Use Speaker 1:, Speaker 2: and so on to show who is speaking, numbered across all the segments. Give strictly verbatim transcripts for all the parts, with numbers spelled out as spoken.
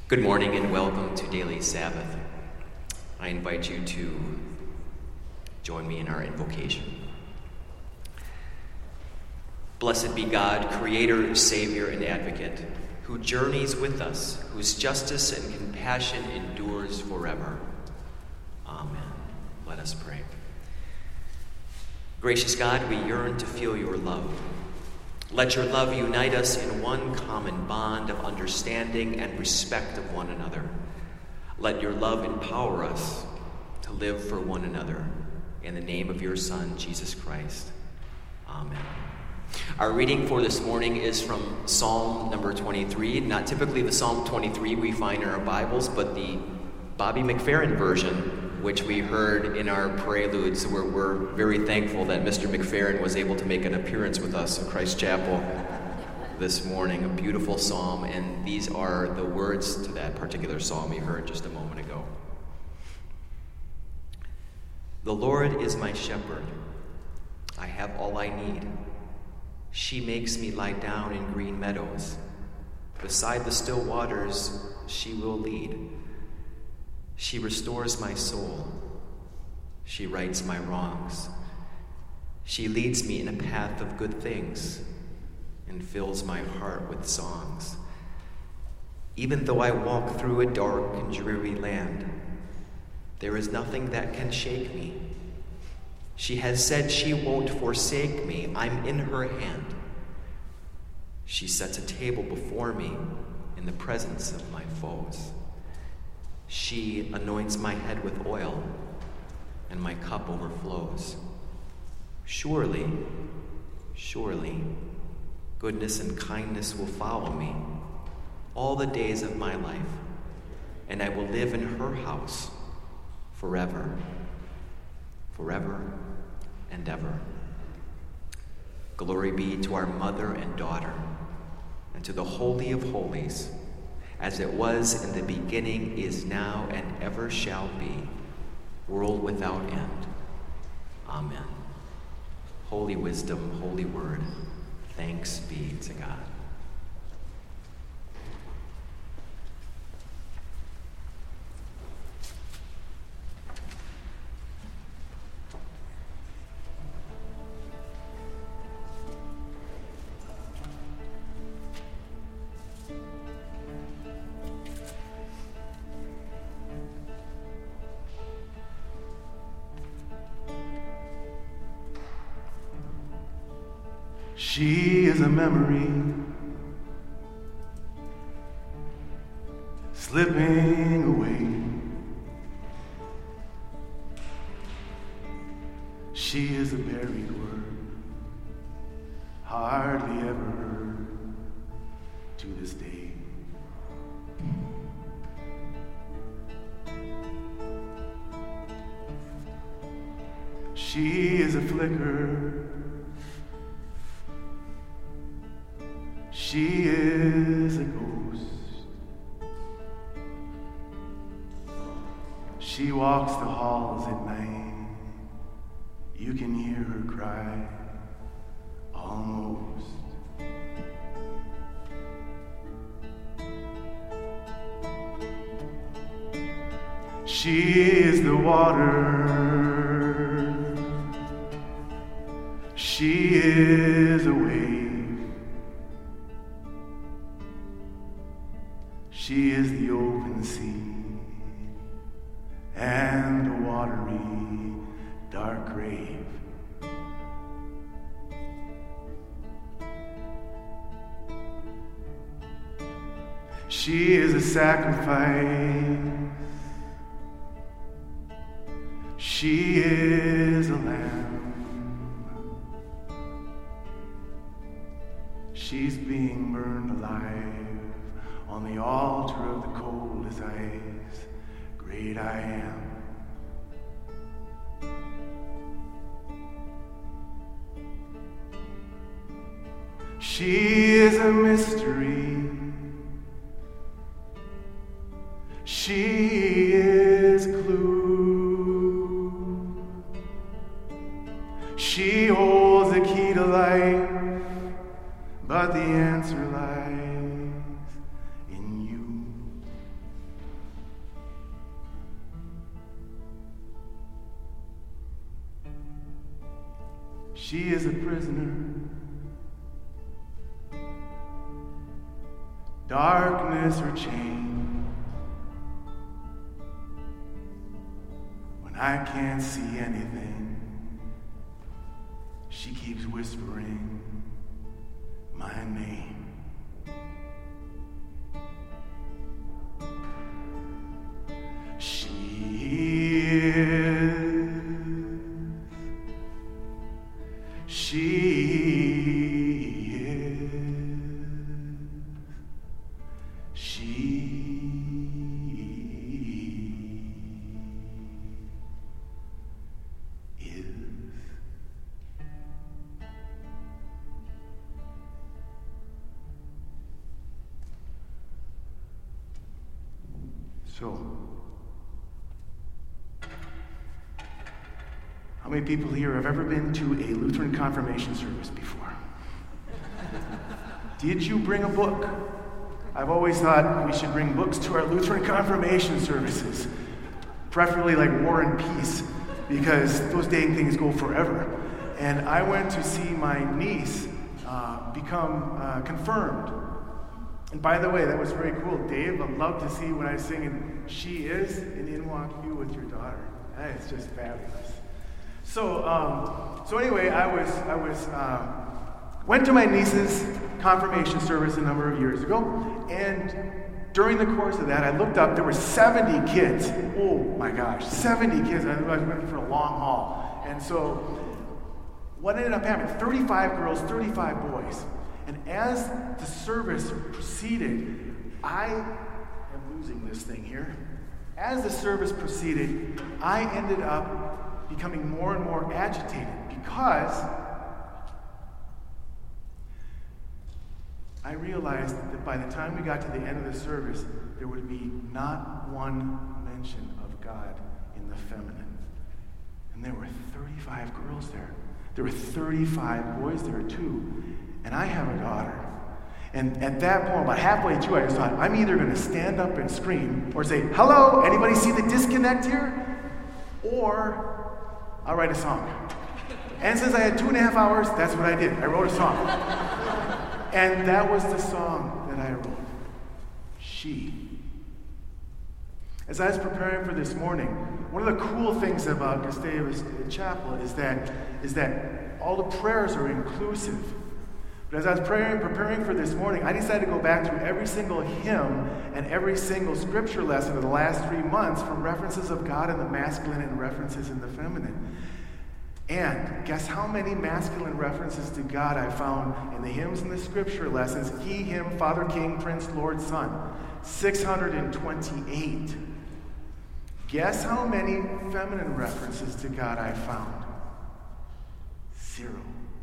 Speaker 1: Good morning and welcome to Daily Sabbath. I invite you to join me in our invocation. Blessed be God, Creator, Savior, and Advocate, who journeys with us, whose justice and compassion endures forever. Amen. Let us pray. Gracious God, we yearn to feel your love. Let your love unite us in one common bond of understanding and respect of one another. Let your love empower us to live for one another. In the name of your Son, Jesus Christ. Amen. Our reading for this morning is from Psalm number twenty-three. Not typically the Psalm twenty-three we find in our Bibles, but the Bobby McFerrin version, which we heard in our prelude. So we're, we're very thankful that Mister McFerrin was able to make an appearance with us at Christ Chapel this morning. A beautiful psalm, and these are the words to that particular psalm you heard just a moment ago. The Lord is my shepherd. I have all I need. She makes me lie down in green meadows. Beside the still waters, she will lead. She restores my soul. She rights my wrongs. She leads me in a path of good things and fills my heart with songs. Even though I walk through a dark and dreary land, there is nothing that can shake me. She has said she won't forsake me. I'm in her hand. She sets a table before me in the presence of my foes. She anoints my head with oil, and my cup overflows. Surely, surely, goodness and kindness will follow me all the days of my life, and I will live in her house forever, forever and ever. Glory be to our mother and daughter, and to the Holy of Holies, as it was in the beginning, is now, and ever shall be, world without end. Amen. Holy wisdom, holy word, thanks be to God.
Speaker 2: She is a memory slipping away. She is a buried word, hardly ever heard to this day. She is a flicker. She is a ghost. She walks the halls at night. You can hear her cry, almost. She is the water. She is a wave. She is the open sea and the watery, dark grave. She is a sacrifice. She is a lamb. She's being burned alive on the altar of the coldest ice. Great I am. She is a mystery. She is clue. She holds the key to life, but the answer lies in you. she is a prisoner. Darkness her chain. When I can't see anything, she keeps whispering my name. She is, she is, she is. So, how many people here have ever been to a Lutheran confirmation service before? Did you bring a book? I've always thought we should bring books to our Lutheran confirmation services, preferably like War and Peace, because those dang things go forever. And I went to see my niece uh, become uh, confirmed. And by the way, that was very cool. Dave, I'd love to see when I was singing She Is, and in walk you with your daughter. That is just fabulous. So, um, so anyway, I was, I was, uh, went to my niece's confirmation service a number of years ago, and during the course of that, I looked up, there were seventy kids. Oh my gosh, seventy kids. I was waiting for a long haul. And so, what ended up happening, thirty-five girls, thirty-five boys. And as the service proceeded, I am losing this thing here. As the service proceeded, I ended up becoming more and more agitated because I realized that by the time we got to the end of the service, there would be not one mention of God in the feminine. And there were thirty-five girls there. There were thirty-five boys there too. And I have a daughter. And at that point, about halfway through, I just thought, I'm either going to stand up and scream or say, hello, anybody see the disconnect here? Or I'll write a song. And since I had two and a half hours, that's what I did. I wrote a song. And that was the song that I wrote. She. As I was preparing for this morning, one of the cool things about Gustavus Chapel is that, is that all the prayers are inclusive. But as I was praying, preparing for this morning, I decided to go back through every single hymn and every single scripture lesson of the last three months from references of God in the masculine and references in the feminine. And guess how many masculine references to God I found in the hymns and the scripture lessons? He, him, Father, King, Prince, Lord, Son. six hundred twenty-eight. Guess how many feminine references to God I found? Zero.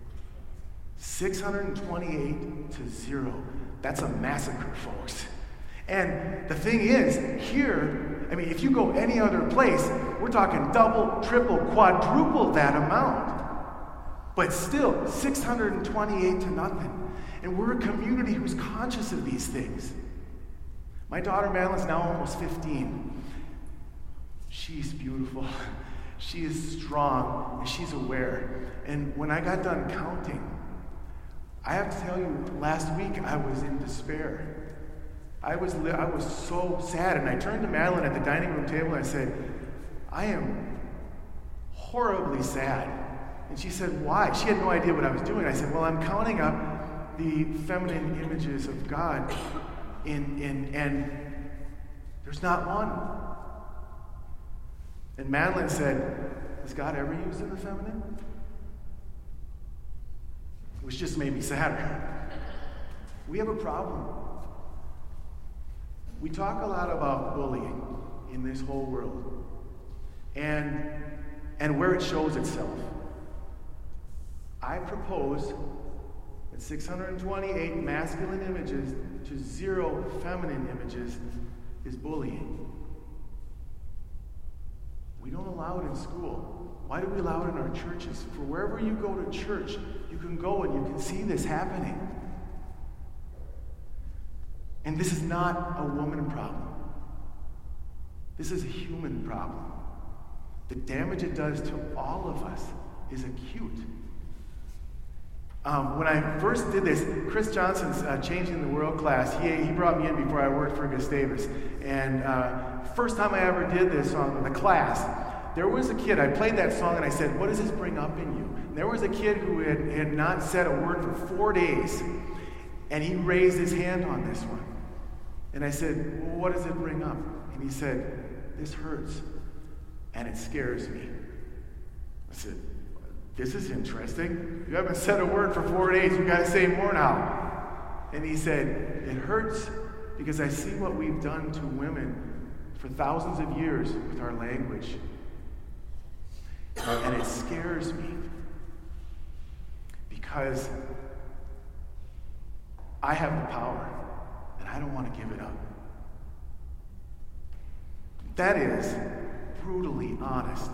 Speaker 2: six hundred twenty-eight to zero. That's a massacre, folks. And the thing is, here, I mean, if you go any other place, we're talking double, triple, quadruple that amount. But still, six hundred twenty-eight to nothing. And we're a community who's conscious of these things. My daughter Madeline's now almost fifteen. She's beautiful. She is strong, and she's aware. And when I got done counting, I have to tell you, last week I was in despair. I was li- I was so sad, and I turned to Madeline at the dining room table and I said, I am horribly sad. And she said, why? She had no idea what I was doing. I said, well, I'm counting up the feminine images of God, in, in, and there's not one. And Madeline said, has God ever used in the feminine? Which just made me sadder. We have a problem. We talk a lot about bullying in this whole world and, and where it shows itself. I propose that six hundred twenty-eight masculine images to zero feminine images is bullying. We don't allow it in school. Why do we allow it in our churches? For wherever you go to church, you can go and you can see this happening. And this is not a woman problem. This is a human problem. The damage it does to all of us is acute. Um, when I first did this, Chris Johnson's uh, Changing the World class, he, he brought me in before I worked for Gustavus. And uh, first time I ever did this on the class, there was a kid, I played that song and I said, what does this bring up in you? And there was a kid who had, had not said a word for four days, and he raised his hand on this one. And I said, well, what does it bring up? And he said, this hurts, and it scares me. I said, this is interesting. You haven't said a word for four days. You got to say more now. And he said, it hurts because I see what we've done to women for thousands of years with our language. And it scares me because I have the power and I don't want to give it up. That is brutally honest.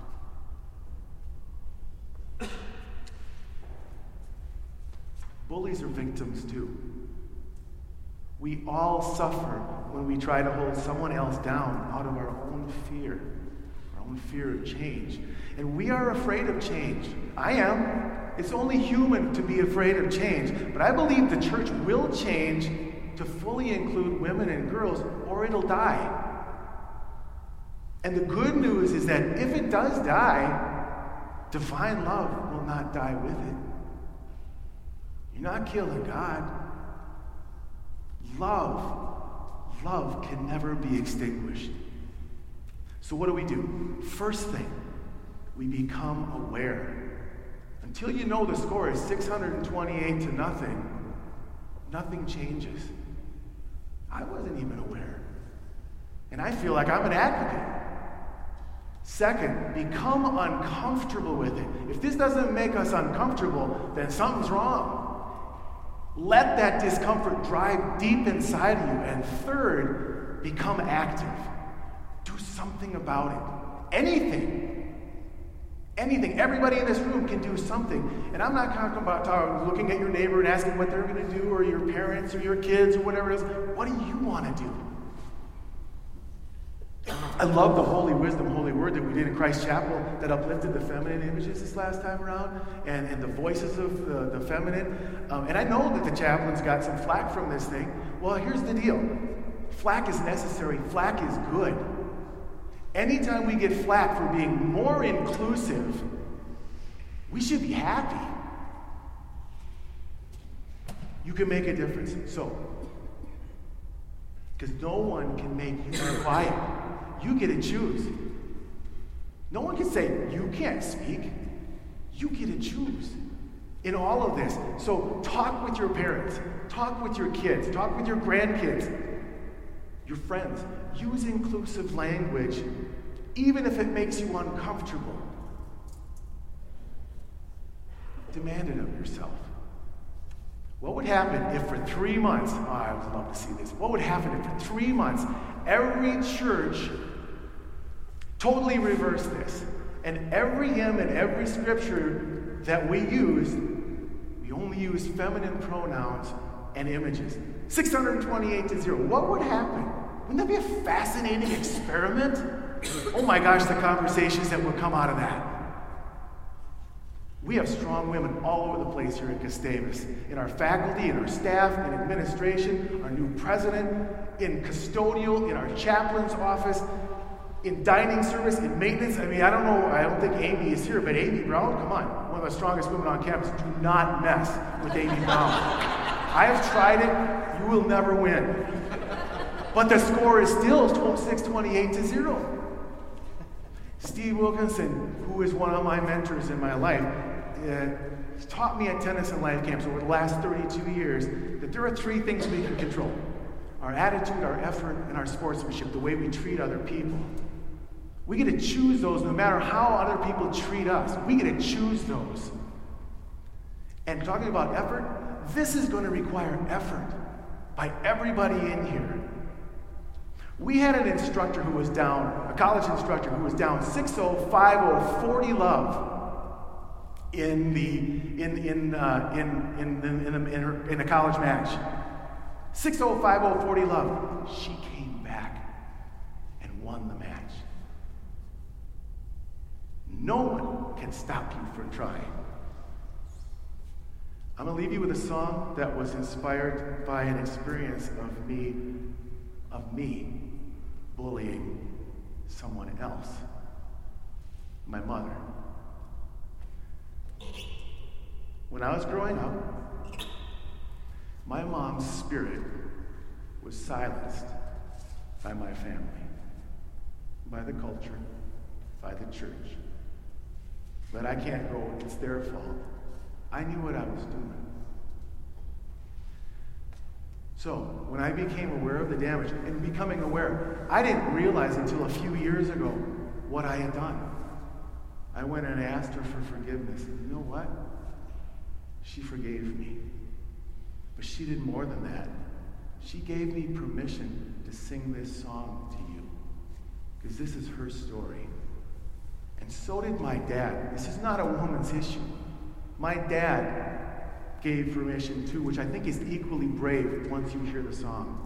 Speaker 2: Bullies are victims too. We all suffer when we try to hold someone else down out of our own fear, our own fear of change. And we are afraid of change. I am. It's only human to be afraid of change. But I believe the church will change to fully include women and girls, or it'll die. And the good news is that if it does die, divine love will not die with it. You're not killing God. Love, love can never be extinguished. So what do we do? First thing, we become aware. Until you know the score is six hundred twenty-eight to nothing, nothing changes. I wasn't even aware. And I feel like I'm an advocate. Second, become uncomfortable with it. If this doesn't make us uncomfortable, then something's wrong. Let that discomfort drive deep inside of you. And third, become active. Do something about it. Anything. Anything. Everybody in this room can do something. And I'm not talking about talking, looking at your neighbor and asking what they're going to do, or your parents, or your kids, or whatever it is. What do you want to do? I love the Holy Wisdom, Holy Word that we did in Christ Chapel that uplifted the feminine images this last time around, and, and the voices of the, the feminine. Um, and I know that the chaplains got some flack from this thing. Well, here's the deal. Flack is necessary. Flack is good. Anytime we get flack for being more inclusive, we should be happy. You can make a difference. So, because no one can make you quiet. You get to choose. No one can say, you can't speak. You get to choose in all of this. So talk with your parents. Talk with your kids. Talk with your grandkids. Your friends. Use inclusive language, even if it makes you uncomfortable. Demand it of yourself. What would happen if for three months, oh, I would love to see this. What would happen if for three months, every church totally reversed this, and every hymn and every scripture that we used, we only used feminine pronouns and images. six hundred twenty-eight to zero. What would happen? Wouldn't that be a fascinating experiment? Oh my gosh, the conversations that would come out of that. We have strong women all over the place here at Gustavus, in our faculty, in our staff, in administration, our new president, in custodial, in our chaplain's office, in dining service, in maintenance. I mean, I don't know, I don't think Amy is here, but Amy Brown, come on, one of the strongest women on campus. Do not mess with Amy Brown. I have tried it, you will never win. But the score is still six twenty-eight to zero. Steve Wilkinson, who is one of my mentors in my life, uh, taught me at Tennyson Life Camps over the last thirty-two years that there are three things we can control: our attitude, our effort, and our sportsmanship, the way we treat other people. We get to choose those no matter how other people treat us. We get to choose those. And talking about effort, this is going to require effort by everybody in here. We had an instructor who was down, a college instructor who was down six oh, five oh, forty love in the in in uh, in in in, in, in, her, in a college match. six oh, five oh, forty love. She came back and won the match. No one can stop you from trying. I'm going to leave you with a song that was inspired by an experience of me, of me bullying someone else, my mother. When I was growing up, my mom's spirit was silenced by my family, by the culture, by the church. But I can't go, it's their fault. I knew what I was doing. So, when I became aware of the damage, and becoming aware, I didn't realize until a few years ago what I had done. I went and asked her for forgiveness. And you know what? She forgave me. But she did more than that. She gave me permission to sing this song to you. Because this is her story. And so did my dad. This is not a woman's issue. My dad gave permission too, which I think is equally brave once you hear the song.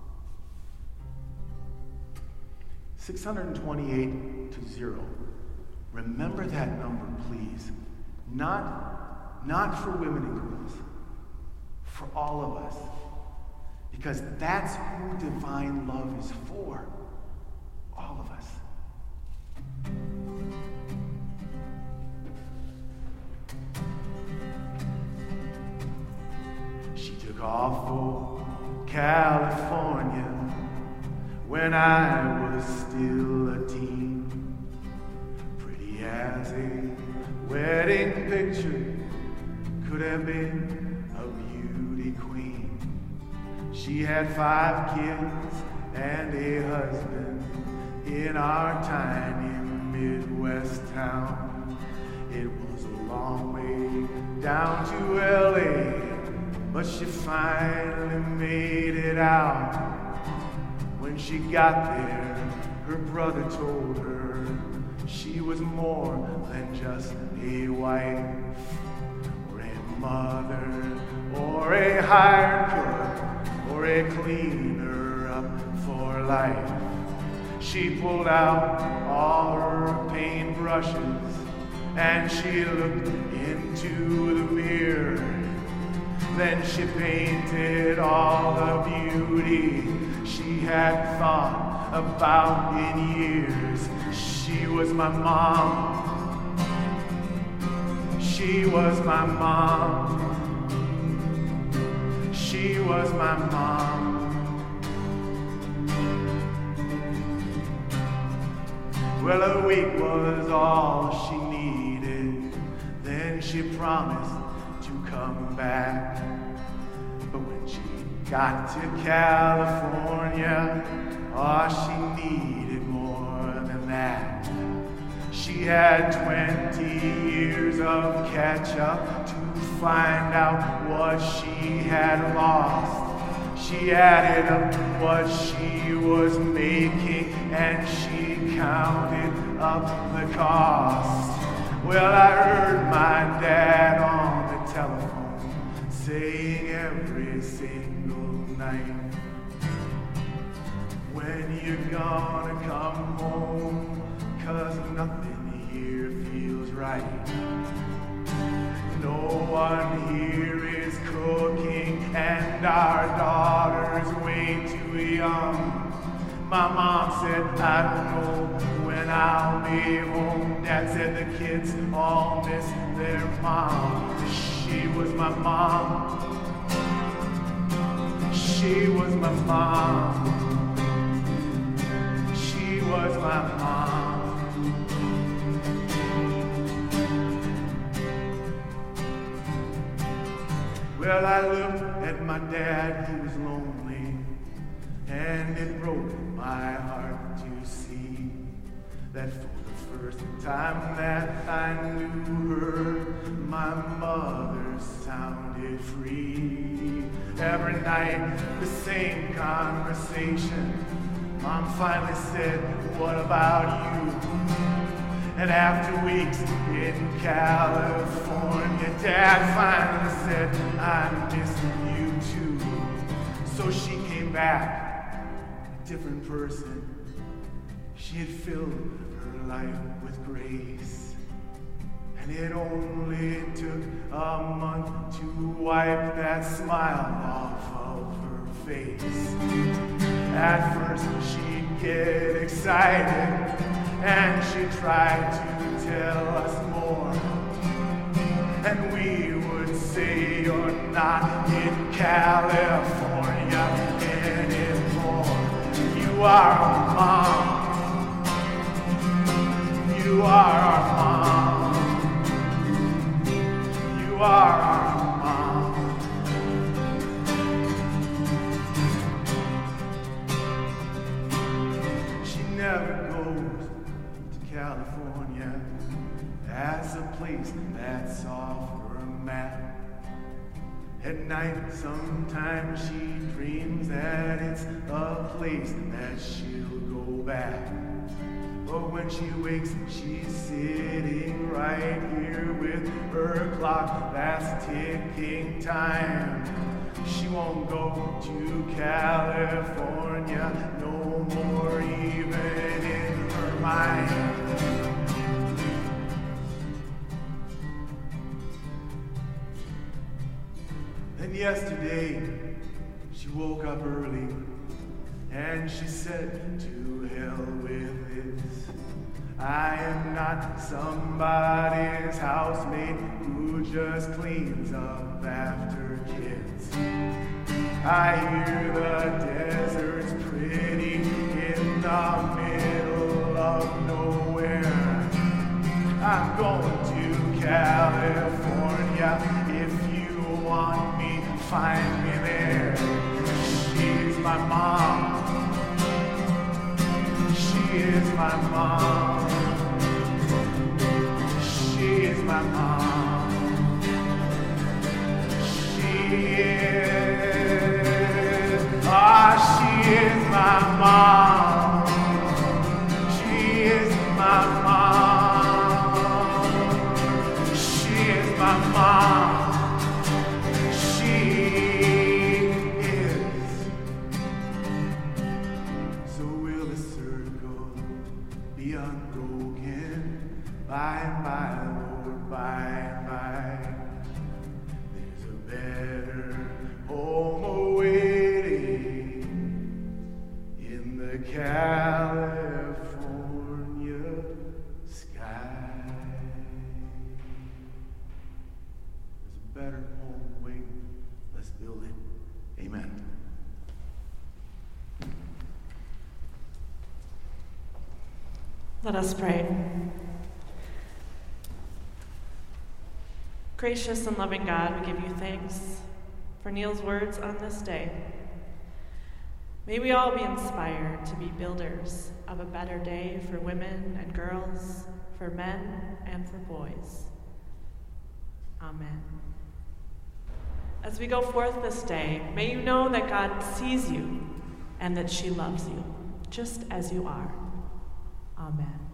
Speaker 2: six hundred twenty-eight to zero. Remember that number, please. Not, not for women and girls, for all of us. Because that's who divine love is for. All of us. She took off for California when I was still a teen. Pretty as a wedding picture, could have been a beauty queen. She had five kids and a husband in our tiny Midwest town. It was a long way down to L A, but she finally made it out. When she got there, her brother told her she was more than just a wife, or a mother, or a hired cook, or a cleaner up for life. She pulled out all her paintbrushes and she looked into the mirror. Then she painted all the beauty she had thought about in years. She was my mom. She was my mom. She was my mom. Well, a week was all she needed. Then she promised to come back. But when she got to California, oh, she needed more than that. She had twenty years of catch-up to find out what she had lost. She added up what she was making and she counted up the cost. Well, I heard my dad on the telephone saying every single night, when you gonna come home, 'cause nothing here feels right. No one here is cooking and our daughter's way too young. My mom said, I don't know when I'll be home. Dad said the kids all miss their mom. She was my mom. She was my mom. She was my mom. Well, I looked at my dad, he was lonely, and it broke my heart to see that for the first time that I knew her, my mother sounded free. Every night, the same conversation. Mom finally said, what about you? And after weeks in California, Dad finally said, I miss you too. So she came back, a different person. She had filled her life with grace. And And it only took a month to wipe that smile off of her face. At first she'd get excited and she tried to tell us more. And we would say, you're not in California anymore. You are our mom. You are our mom. You are our mom. She never goes to California as a place that's off her map. At night, sometimes she dreams that it's a place that she'll go back. But when she wakes, she's sitting right here with her clock that's ticking time. She won't go to California no more, even in her mind. And yesterday, she woke up early and she said, to hell with this. I am not somebody's housemaid who just cleans up after kids. I hear the desert's pretty in the middle of nowhere. I'm going to California. If you want me, find me there. She's my mom. She is my mom. She is my mom. She is, ah, she is my mom. She is my mom. She is my mom. She is. So will the circle be unbroken by and by, Lord, by and by. There's a better home awaiting in the California sky. There's a better home waiting. Let's build it. Amen.
Speaker 3: Let us pray. Gracious and loving God, we give you thanks for Neil's words on this day. May we all be inspired to be builders of a better day for women and girls, for men and for boys. Amen. As we go forth this day, may you know that God sees you and that she loves you, just as you are. Amen.